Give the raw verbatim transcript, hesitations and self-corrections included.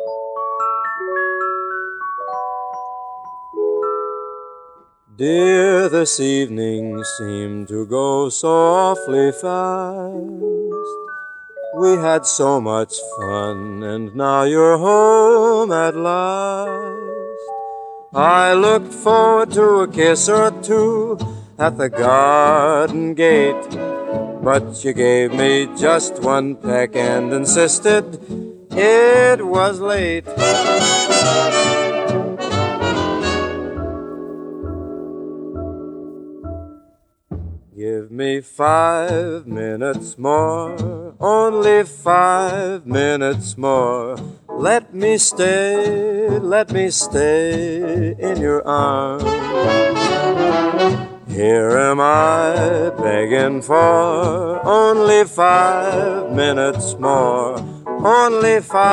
Dear, this evening seemed to go so awfully fast. We had so much fun, and now you're home at last. I looked forward to a kiss or two at the garden gate, but you gave me just one peck and insisted it was late. Give me five minutes more, only five minutes more. Let me stay, let me stay in your arms. Here am I begging for only five minutes more, only five